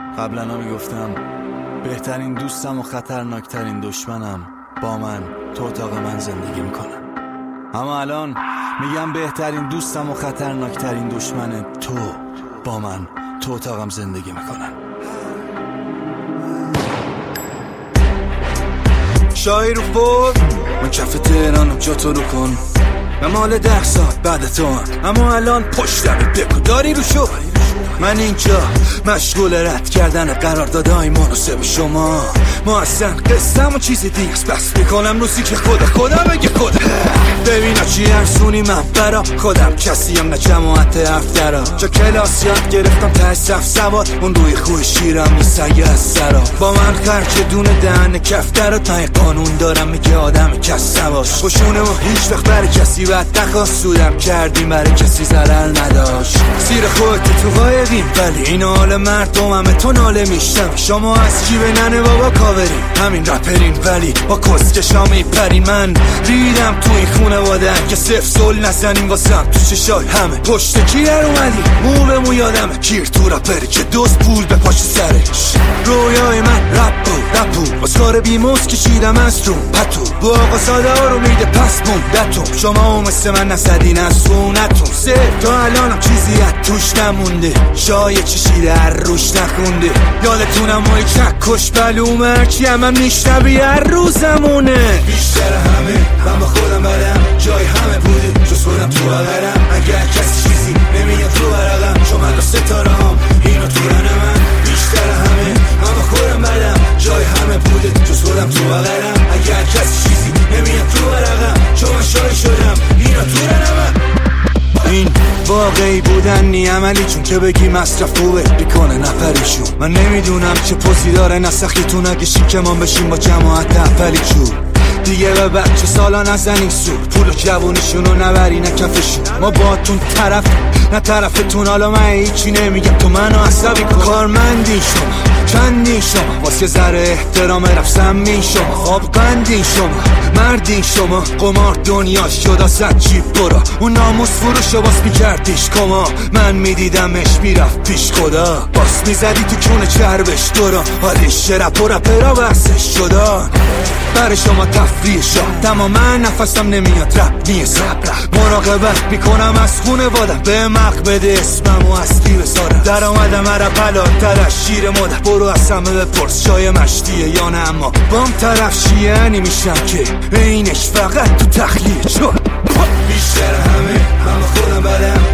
قبلا میگفتم بهترین دوستم و خطرناکترین دشمنم با من تو اتاق من زندگی میکنم، اما الان میگم بهترین دوستم و خطرناکترین دشمن تو با من تو اتاقم زندگی میکنن. شاهی رو فور من کف تهرانم جا تو رو کن، من مال 10 ساعت بعد تو هم، اما الان پشتمه بکو داری رو شو. من اینجا مشغول رد کردن قراردادهای مناسب شما، ما اصلا قصم و چیز دیگه است، بس میکنم روزی که خدا بگه خدا. ببینا چی ارسونی من برا خودم، کسیم نه جماعت افترا، جا کلاس یاد گرفتم ته صف سواد، اون روی خوی شیرم نیسگه از سرا. با من خرچه دونه دهن کفتر تا قانون دارم میگه آدم کس نباش، خوشونه و هیچ وقت برای کسی بد نخواست، سودم کردیم برای کسی ضرر نداشت. زیر خودت تو قایدیم ولی این حال مردم همه تو ناله میشتم. شما از کی به ننه بابا کاورین، همین رپرین ولی با کسکشا میپرین. من ریدم تو این خونواده که صفر سول نزنیم واسم تو چشای همه. پشت کی در اومدی مو به مو یادمه، کیر تو رپری که دوست پول به پاش سرش. رویای من رپو اسکار بیموز کشیدم از رو پتو، با آقا ساده ها رو میده پس موندتون. شما هم مثل من نسدین از سونتون، سه تا الانم چیزی از توش نمونده، شای چشیده هر روش نخونده. یادتونم وای چکش بلومه کی همه میشنوی هر روزمونه. بیشتر همه من با خودم برم، جای همه بوده جز خودم تو بغرم. اگر کسی چیزی نمیاد تو برقم، چون من و ستاره هم اینو تو رن من. بیشتر همه من با خودم برم، جای همه بوده جز خودم تو بغرم. اگر کسی چیزی نمیاد تو برقم، چون من شای شدم اینو تو رن من. این واقعی بودن نی عملی، چون که بگی مصرف خوبه بیکنه نپریشون. من نمیدونم چه پوزی داره نسختون اگه شیکمان بشیم با جماعت اپلی چون. دیگه به بچه سالا نزنین سور، پول و جوونیشونو نبری نه کفشون. ما باتون طرف نه طرفتون، حالا من هیچی نمیگم تو منو عصبی کن. کارمندین شما چندین شما، واسه ذره احترام رفسم می شما. خواب قندین شما مردین شما، قمار دنیا شد اصد چی برا. اون ناموس فروشو باس میکردیش کما، من میدیدمش میرفت پیش خدا. باس میزدی تو کونه چربش دورا، حالیش رپ و رپرا بحثش شدن. برای شما تفریح شد تماما نفسم نمیاد رپ نیستم. مراقبت میکنم از خونه وادم، به مق بده اسمم و اصلی بسارم. در آمدم عرب حلال از شیر مادر، برو از همه بپرس شای مشتیه یا نه، اما بام طرف شیعنی میشم که اینش فقط تو تخلیه. چون بیشتر همه من با خودم برم،